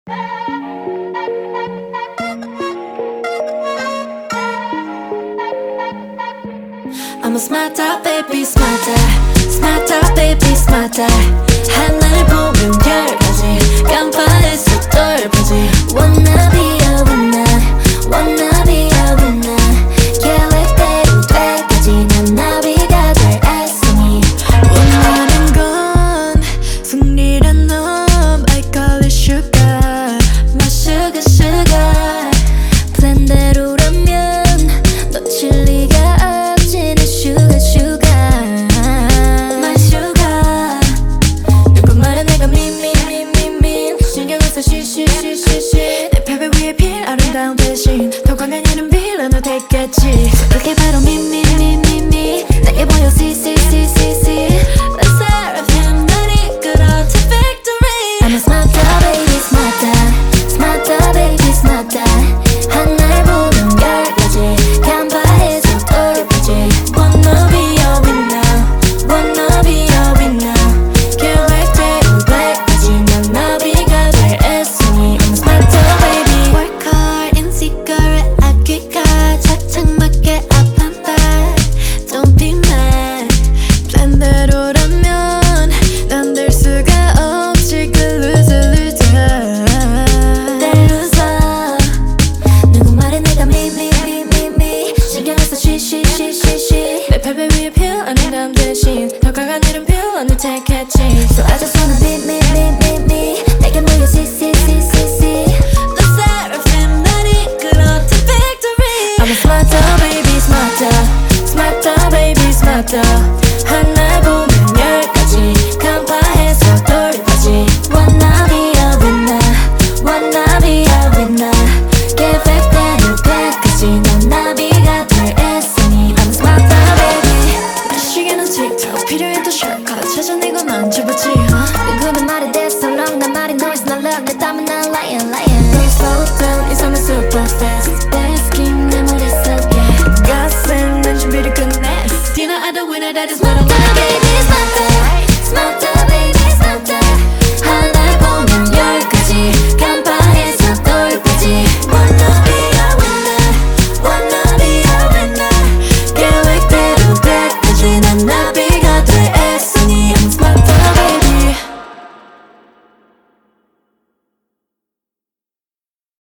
I'm a smarter baby smarter smarter baby smarter 하늘 보면 별까지 깜빡했어 똘보지 Wanna be a winner Wanna be a winner 계획대로 될까지 난 나비가 될 애송이 원하는 건 승리란 놈 I call it sugar My sugar sugar 플랜대로라면 놓칠 리가 없지 내 sugar sugar My sugar 누구 말에 내가 미미미미미 신경을 써 쉬쉬쉬쉬쉬 내 패배 위에 필 아름다운 대신 더 강한 이름 빌런을 택했지 그게 바로 미미미미미 내게 보여 see see see see see Let's seraphim 날 이끌어 to victory I'm a smarter baby smarter smarter baby smarter 하늘 보면 별까지 간파해서 똘보지 Wanna be a winner Wanna be a winner 계획대로 될까지 난 나비가 될 애송이 I'm a smarter baby Work hard insecure 아끼가 착착 맞게 up and back Don't be mad 플랜대로라면 난 될 수가 없지 그 loser loser 내 loser 누구 말에 내가 미미미미미 신경을 써 쉬쉬쉬쉬쉬 내 패배 위에 필요한 대신 더 강한 이름 필요한을 택했지 So I just wanna be me me me me 내게 모여 see see see see see The seraphim 날 이끌어 to victory I'm a smarter baby smarter smarter baby smarter 하나 보면 열까지 간파해서 똘보지 Wanna be a winner Wanna be a winner 계획대로 끝까지 난 나비가 될 애송이 I'm a smarter baby 내 시계는 틱톡 필요해도 shortcut 찾아내고 만져보지 누구는 말에 대해서 long 난 말이 noise 난 love 내 땀은 난 lion lion Don't slow down 이 삶은 super fast Basking 내 머릿속에 가슴 난 준비를 끝내 Dinner at the winner that is what I wanna be Smarter, smarter